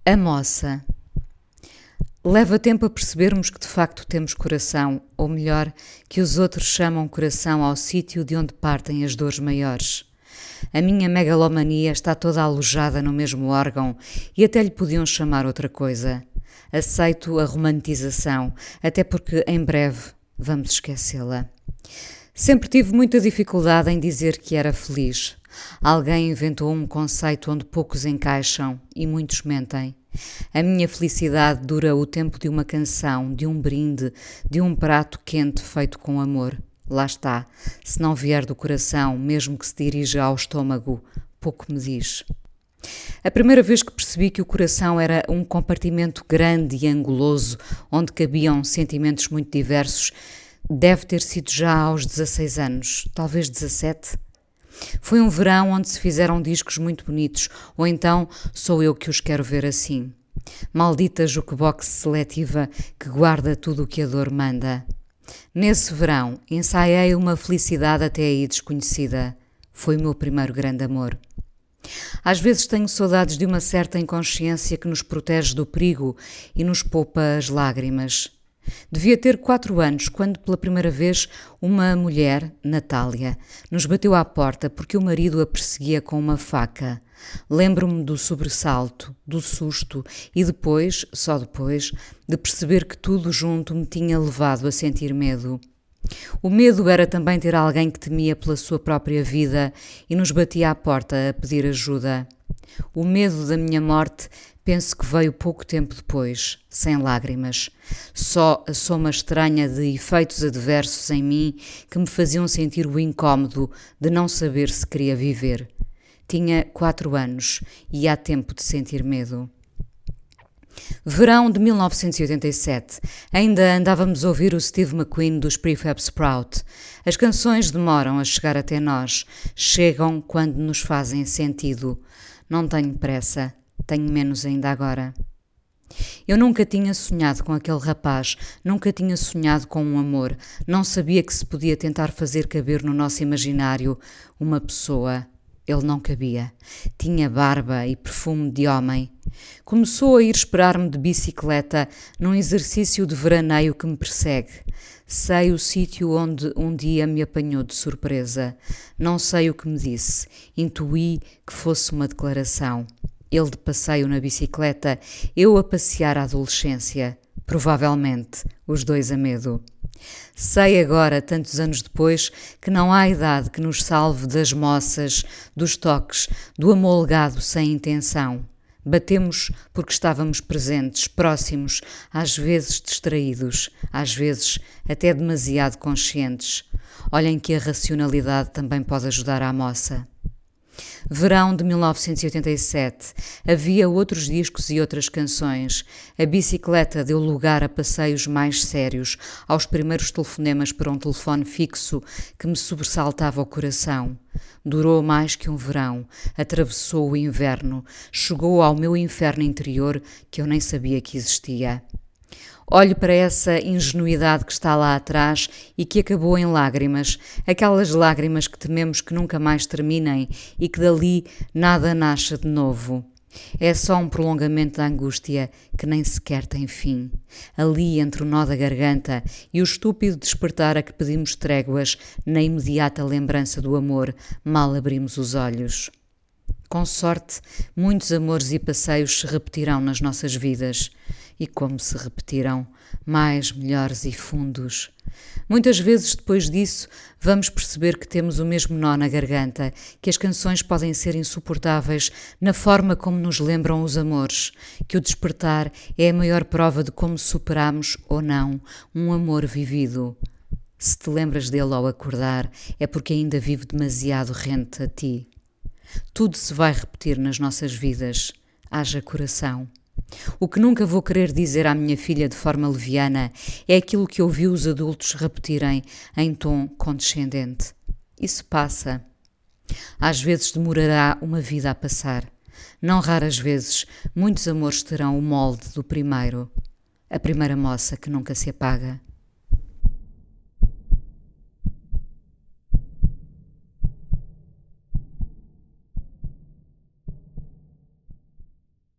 A moça. Leva tempo a percebermos que de facto temos coração, ou melhor, que os outros chamam coração ao sítio de onde partem as dores maiores. A minha megalomania está toda alojada no mesmo órgão e até lhe podiam chamar outra coisa. Aceito a romantização, até porque em breve vamos esquecê-la. Sempre tive muita dificuldade em dizer que era feliz. Alguém inventou um conceito onde poucos encaixam e muitos mentem. A minha felicidade dura o tempo de uma canção, de um brinde, de um prato quente feito com amor. Lá está. Se não vier do coração, mesmo que se dirija ao estômago, pouco me diz. A primeira vez que percebi que o coração era um compartimento grande e anguloso, onde cabiam sentimentos muito diversos, deve ter sido já aos 16 anos, talvez 17. Foi um verão onde se fizeram discos muito bonitos, ou então sou eu que os quero ver assim. Maldita jukebox seletiva que guarda tudo o que a dor manda. Nesse verão ensaiei uma felicidade até aí desconhecida. Foi o meu primeiro grande amor. Às vezes tenho saudades de uma certa inconsciência que nos protege do perigo e nos poupa as lágrimas. Devia ter 4 anos quando pela primeira vez uma mulher, Natália, nos bateu à porta porque o marido a perseguia com uma faca. Lembro-me do sobressalto, do susto e depois, só depois, de perceber que tudo junto me tinha levado a sentir medo. O medo era também ter alguém que temia pela sua própria vida e nos batia à porta a pedir ajuda. O medo da minha morte penso que veio pouco tempo depois, sem lágrimas. Só a soma estranha de efeitos adversos em mim que me faziam sentir o incómodo de não saber se queria viver. Tinha 4 anos e há tempo de sentir medo. Verão de 1987. Ainda andávamos a ouvir o Steve McQueen dos Prefab Sprout. As canções demoram a chegar até nós. Chegam quando nos fazem sentido. Não tenho pressa. Tenho menos ainda agora. Eu nunca tinha sonhado com aquele rapaz, nunca tinha sonhado com um amor, não sabia que se podia tentar fazer caber no nosso imaginário uma pessoa. Ele não cabia. Tinha barba e perfume de homem. Começou a ir esperar-me de bicicleta num exercício de veraneio que me persegue. Sei o sítio onde um dia me apanhou de surpresa. Não sei o que me disse. Intuí que fosse uma declaração. Ele de passeio na bicicleta, eu a passear a adolescência. Provavelmente, os dois a medo. Sei agora, tantos anos depois, que não há idade que nos salve das moças, dos toques, do amolgado sem intenção. Batemos porque estávamos presentes, próximos, às vezes distraídos, às vezes até demasiado conscientes. Olhem que a racionalidade também pode ajudar à moça. Verão de 1987. Havia outros discos e outras canções. A bicicleta deu lugar a passeios mais sérios, aos primeiros telefonemas para um telefone fixo que me sobressaltava o coração. Durou mais que um verão, atravessou o inverno, chegou ao meu inferno interior que eu nem sabia que existia. Olho para essa ingenuidade que está lá atrás e que acabou em lágrimas, aquelas lágrimas que tememos que nunca mais terminem e que dali nada nasça de novo. É só um prolongamento da angústia que nem sequer tem fim. Ali entre o nó da garganta e o estúpido despertar a que pedimos tréguas na imediata lembrança do amor, mal abrimos os olhos. Com sorte, muitos amores e passeios se repetirão nas nossas vidas. E como se repetirão, mais, melhores e fundos. Muitas vezes depois disso vamos perceber que temos o mesmo nó na garganta, que as canções podem ser insuportáveis na forma como nos lembram os amores, que o despertar é a maior prova de como superamos, ou não, um amor vivido. Se te lembras dele ao acordar, é porque ainda vive demasiado rente a ti. Tudo se vai repetir nas nossas vidas. Haja coração. O que nunca vou querer dizer à minha filha de forma leviana é aquilo que ouvi os adultos repetirem em tom condescendente. Isso passa. Às vezes demorará uma vida a passar. Não raras vezes, muitos amores terão o molde do primeiro. A primeira moça que nunca se apaga.